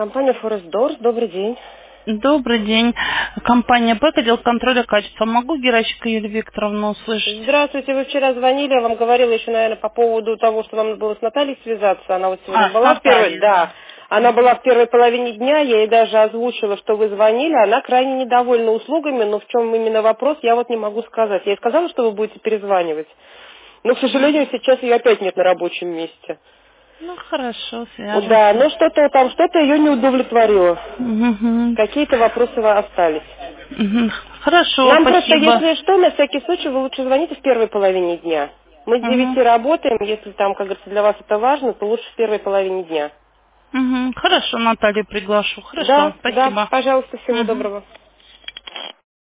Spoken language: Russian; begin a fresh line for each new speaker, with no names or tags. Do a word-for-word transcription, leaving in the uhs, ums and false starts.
Компания Forest Doors, добрый день.
Добрый день. Компания ПЭК, отдел контроля качества. Могу Геращенко Юлию Викторовну услышать?
Здравствуйте, вы вчера звонили, я вам говорила еще, наверное, по поводу того, что вам надо было с Натальей связаться. Она вот сегодня
А, с
была в первой,
Натальей,
да,
да.
она была в первой половине дня, я ей даже озвучила, что вы звонили, она крайне недовольна услугами, но в чем именно вопрос, я вот не могу сказать. Я ей сказала, что вы будете перезванивать, но, к сожалению, сейчас ее опять нет на рабочем месте.
Ну, хорошо,
Да,
свяжемся.
но что-то там, что-то ее не удовлетворило.
Мгм.
Какие-то вопросы остались.
Мгм. Хорошо,
Нам просто,
спасибо.
если что, на всякий случай вы лучше звоните в первой половине дня. Мы с девяти
Мгм.
работаем, если там, как говорится, для вас это важно, то лучше в первой половине дня.
Мгм. Хорошо, Наталью приглашу.
Да,
Хорошо,
да,
спасибо.
пожалуйста, всего
Мгм.
доброго.